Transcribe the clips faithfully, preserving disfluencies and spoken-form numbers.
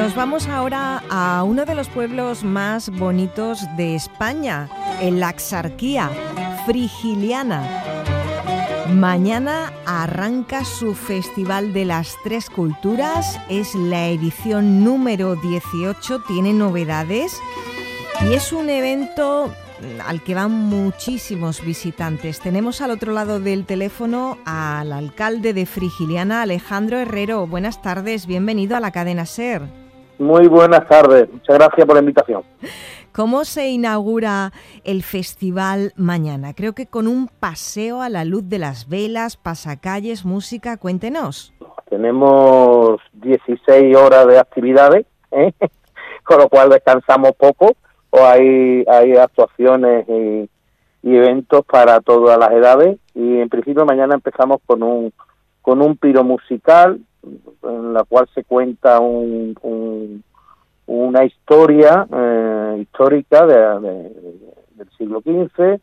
Nos vamos ahora a uno de los pueblos más bonitos de España, en la Axarquía, Frigiliana. Mañana arranca su Festival de las Tres Culturas, es la edición número dieciocho, tiene novedades y es un evento al que van muchísimos visitantes. Tenemos al otro lado del teléfono al alcalde de Frigiliana, Alejandro Herrero. Buenas tardes, bienvenido a la cadena SER. Muy buenas tardes, muchas gracias por la invitación. ¿Cómo se inaugura el festival mañana? Creo que con un paseo a la luz de las velas, pasacalles, música, cuéntenos. Tenemos dieciséis horas de actividades, ¿eh? Con lo cual descansamos poco, o hay, hay actuaciones y, y eventos para todas las edades, y en principio mañana empezamos con un, con un piro musical, en la cual se cuenta un, un, una historia eh, histórica de, de, de, del siglo quince,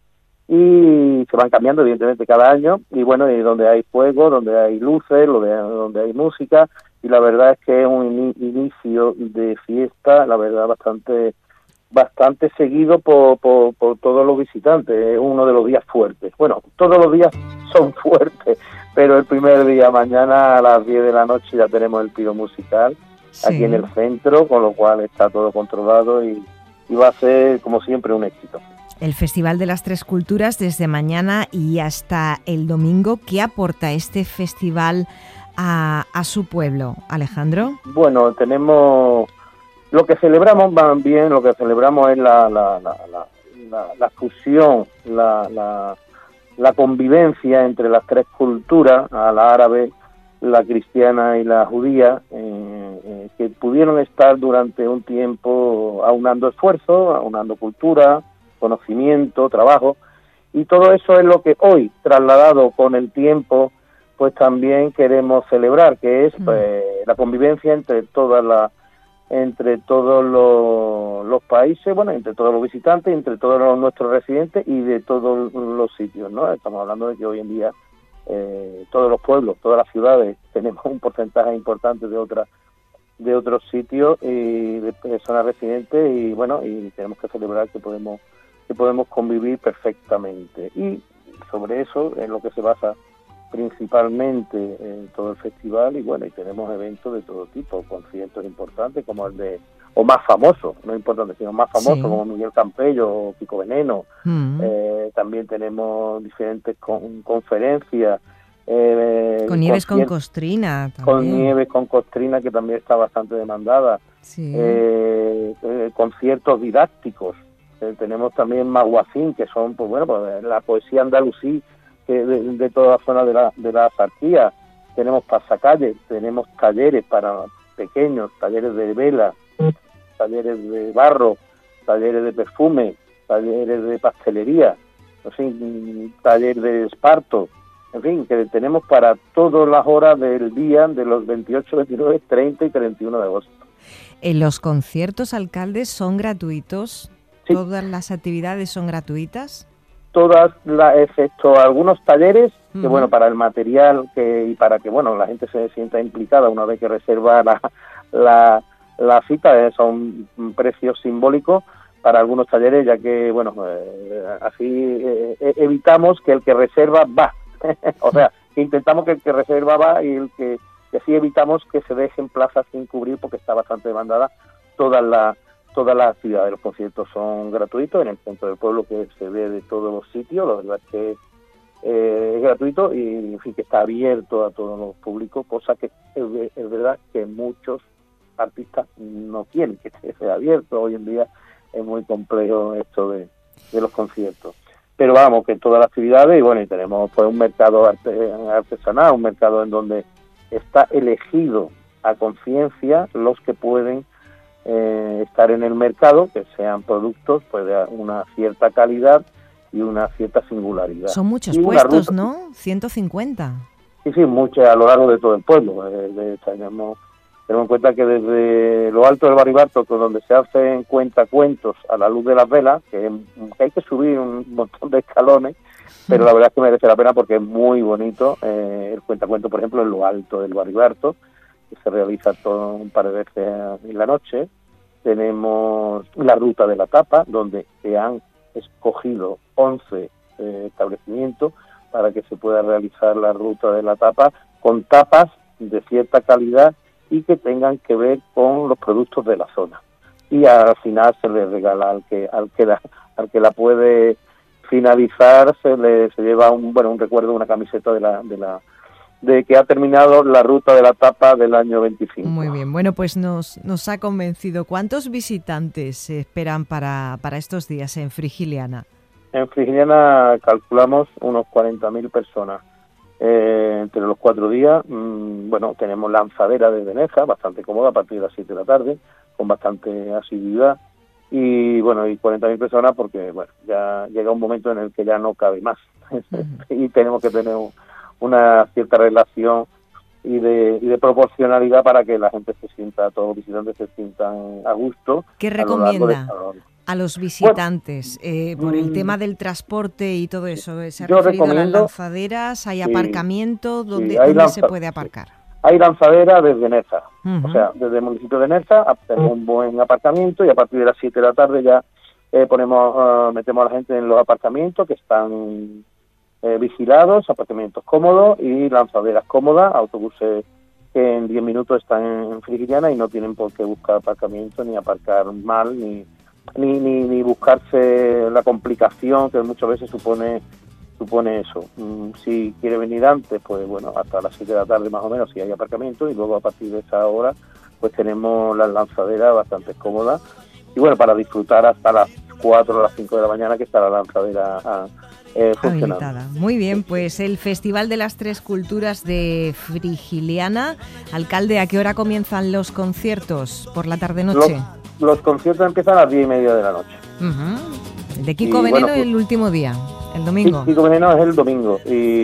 y se van cambiando evidentemente cada año, y bueno, y donde hay fuego, donde hay luces, donde, donde hay música, y la verdad es que es un in, inicio de fiesta, la verdad bastante bastante seguido por, por, por todos los visitantes. Es uno de los días fuertes. Bueno, todos los días son fuertes, pero el primer día, mañana a las diez de la noche, ya tenemos el piro musical, sí, aquí en el centro, con lo cual está todo controlado y, y va a ser, como siempre, un éxito. El Festival de las Tres Culturas desde mañana y hasta el domingo. ¿Qué aporta este festival a, a su pueblo, Alejandro? Bueno, tenemos... Lo que celebramos van bien, lo que celebramos es la, la, la, la, la, la fusión, la, la, la convivencia entre las tres culturas, la árabe, la cristiana y la judía, eh, eh, que pudieron estar durante un tiempo aunando esfuerzos, aunando cultura, conocimiento, trabajo, y todo eso es lo que hoy, trasladado con el tiempo, pues también queremos celebrar, que es pues, la convivencia entre todas las entre todos los, los países, bueno, entre todos los visitantes, entre todos los, nuestros residentes y de todos los sitios, ¿no? Estamos hablando de que hoy en día eh, todos los pueblos, todas las ciudades, tenemos un porcentaje importante de otras de otros sitios y de personas residentes, y bueno, y tenemos que celebrar que podemos que podemos convivir perfectamente, y sobre eso es lo que se basa principalmente en todo el festival. Y bueno, y tenemos eventos de todo tipo, conciertos importantes como el de, o más famosos, no importantes, sino más famosos, sí, como Miguel Campello o Pico Veneno. Mm. Eh, también tenemos diferentes con, conferencias. Eh, con Nieves con Costrina también. Con Nieves con Costrina, que también está bastante demandada. Sí. Eh, eh, conciertos didácticos. Eh, tenemos también Maguacín, que son, pues bueno, pues la poesía andalusí, que de, de toda la zona de la de la Axarquía. Tenemos pasacalles, tenemos talleres para pequeños, talleres de vela, talleres de barro, talleres de perfume, talleres de pastelería, en fin, taller de esparto, en fin, que tenemos para todas las horas del día de los veintiocho, veintinueve, treinta y treinta y uno de agosto. ¿En los conciertos, alcaldes, son gratuitos? Sí. ¿Todas las actividades son gratuitas? Todas, la, excepto algunos talleres, que uh-huh. bueno, para el material que y para que, bueno, la gente se sienta implicada una vez que reserva la, la, la cita, eh, son precios simbólicos para algunos talleres, ya que, bueno, eh, así eh, evitamos que el que reserva va, o sea, que intentamos que el que reserva va, y el que, que así evitamos que se dejen plazas sin cubrir, porque está bastante demandada todas las Todas las actividades. Los conciertos son gratuitos en el centro del pueblo, que se ve de todos los sitios. La verdad es que eh, es gratuito y, en fin, que está abierto a todos los públicos, cosa que es, es verdad que muchos artistas no quieren que sea abierto. Hoy en día es muy complejo esto de, de los conciertos. Pero vamos, que todas las actividades, y bueno, y tenemos pues un mercado arte, artesanal, un mercado en donde está elegido a conciencia los que pueden Eh, estar en el mercado, que sean productos pues de una cierta calidad y una cierta singularidad. Son muchos puestos, ¿no? ciento cincuenta. Sí, sí, muchos a lo largo de todo el pueblo. Eh, de, tenemos, tenemos en cuenta que desde lo alto del Baribarto, donde se hacen cuentacuentos a la luz de las velas, que, que hay que subir un montón de escalones, pero la verdad es que merece la pena porque es muy bonito. Eh, el cuentacuento, por ejemplo, en lo alto del Baribarto, que se realiza todo un par de veces en la noche. Tenemos la ruta de la tapa, donde se han escogido once eh, establecimientos para que se pueda realizar la ruta de la tapa con tapas de cierta calidad y que tengan que ver con los productos de la zona. Y al final se le regala al que al que la, al que la puede finalizar, se le se lleva un bueno un recuerdo, una camiseta de la de la de que ha terminado la ruta de la tapa del año veinticinco. Muy bien, bueno, pues nos nos ha convencido. ¿Cuántos visitantes se esperan para para estos días en Frigiliana? En Frigiliana calculamos unos cuarenta mil personas eh, entre los cuatro días. Mmm, bueno, tenemos lanzadera desde Neja, bastante cómoda, a partir de las siete de la tarde, con bastante asiduidad. Y bueno, y cuarenta mil personas porque bueno, ya llega un momento en el que ya no cabe más. Uh-huh. Y tenemos que tener un, una cierta relación y de, y de proporcionalidad para que la gente se sienta, todos los visitantes se sientan a gusto. ¿Qué recomienda a los visitantes bueno, eh, por el tema del transporte y todo eso? ¿Se ha referido a las lanzaderas? ¿Hay sí, aparcamiento? ¿Dónde, sí, hay ¿dónde lanza, se puede aparcar? Sí. Hay lanzadera desde Nerja, uh-huh. o sea, desde el municipio de Nerja tenemos un buen aparcamiento y a partir de las siete de la tarde ya eh, ponemos uh, metemos a la gente en los aparcamientos que están eh, vigilados, aparcamientos cómodos y lanzaderas cómodas, autobuses que en diez minutos están en Frigiliana y no tienen por qué buscar aparcamiento ni aparcar mal ni ni, ni, ni buscarse la complicación que muchas veces supone supone eso. Si quiere venir antes, pues bueno, hasta las siete de la tarde más o menos si hay aparcamiento y luego a partir de esa hora pues tenemos las lanzaderas bastante cómodas y bueno, para disfrutar hasta las cuatro o las cinco de la mañana que está la lanzadera a, eh, funcionando. Habilitada. Muy bien, pues el Festival de las Tres Culturas de Frigiliana. Alcalde, ¿a qué hora comienzan los conciertos? ¿Por la tarde-noche? Los, los conciertos empiezan a las diez y media de la noche. Uh-huh. De Kiko y, Veneno bueno, pues, el último día. El domingo. Kiko Veneno es el domingo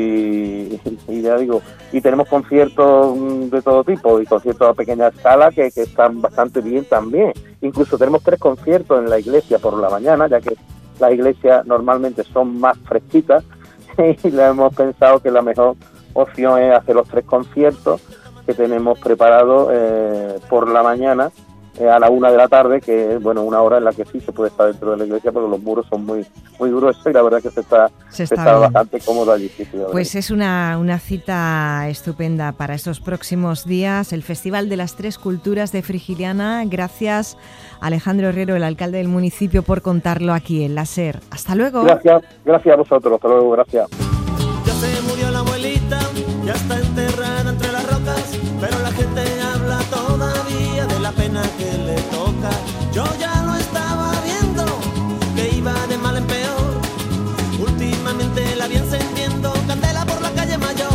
y, y ya digo, y tenemos conciertos de todo tipo y conciertos a pequeña escala que, que están bastante bien también. Incluso tenemos tres conciertos en la iglesia por la mañana, ya que las iglesias normalmente son más fresquitas y le hemos pensado que la mejor opción es hacer los tres conciertos que tenemos preparados eh, por la mañana eh, a la una de la tarde, que es bueno una hora en la que sí se puede estar dentro de la iglesia porque los muros son muy muy gruesos y la verdad es que se está, se está, se está bastante cómodo allí. Sí, sí, pues es una, una cita estupenda para estos próximos días, el Festival de las Tres Culturas de Frigiliana. Gracias Alejandro Herrero, el alcalde del municipio, por contarlo aquí en la SER. Hasta luego. Gracias, gracias a vosotros, hasta luego, gracias. Ya se murió la abuelita, ya está enterrada entre las rocas, pero la gente habla todavía de la pena que le toca. Yo ya lo estaba viendo, que iba de mal en peor. Últimamente la vi encendiendo candela por la calle Mayor.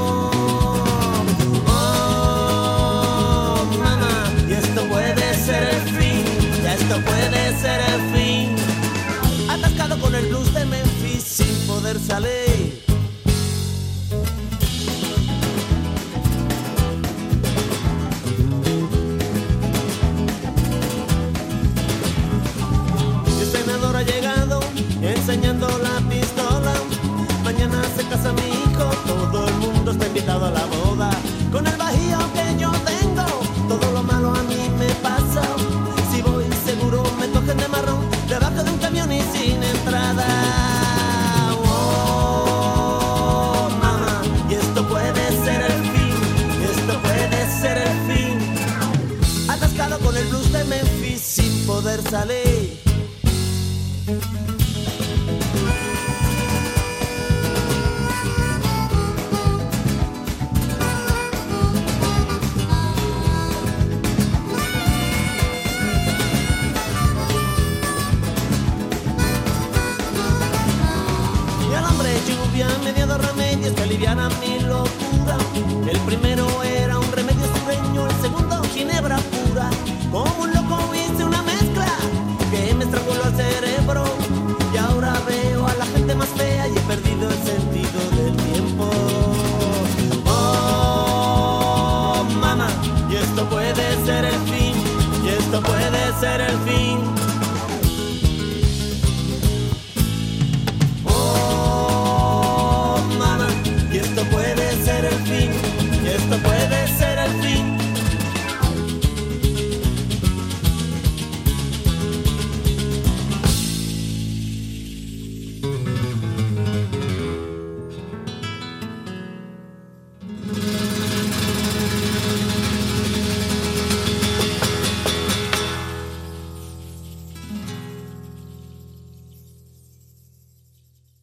Oh, mamá, y esto puede ser el fin, ya esto puede ser el fin. Atascado con el blues de Memphis sin poder salir. Enseñando la pistola, mañana se casa mi hijo, todo el mundo está invitado a la boda. Con el bajío que yo tengo, todo lo malo a mí me pasa. Si voy seguro me cogen de marrón, debajo de un camión y sin entrada. Oh, mamá, y esto puede ser el fin, esto puede ser el fin. Atascado con el blues de Memphis sin poder salir. Me dio dos remedios que aliviaran mi locura. El primero era un remedio sureño, el segundo ginebra pura. Como un loco hice una mezcla que me estranguló el cerebro. Y ahora veo a la gente más fea y he perdido el sentido del tiempo. Oh, mamá, y esto puede ser el fin, y esto puede ser el fin.